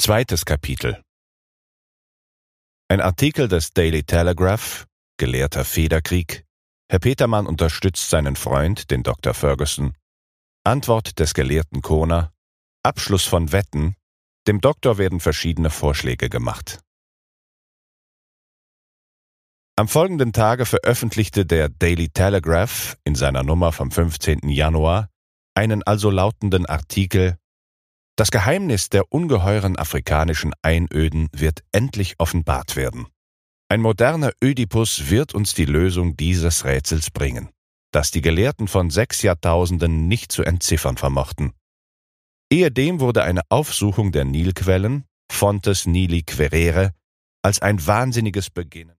Zweites Kapitel. Ein Artikel des Daily Telegraph, gelehrter Federkrieg, Herr Petermann unterstützt seinen Freund, den Dr. Ferguson, Antwort des Gelehrten Koner, Abschluss von Wetten, dem Doktor werden verschiedene Vorschläge gemacht. Am folgenden Tage veröffentlichte der Daily Telegraph in seiner Nummer vom 15. Januar einen also lautenden Artikel: Das Geheimnis der ungeheuren afrikanischen Einöden wird endlich offenbart werden. Ein moderner Ödipus wird uns die Lösung dieses Rätsels bringen, das die Gelehrten von 6 Jahrtausenden nicht zu entziffern vermochten. Ehedem wurde eine Aufsuchung der Nilquellen, Fontes Nili Querere, als ein wahnsinniges Beginnen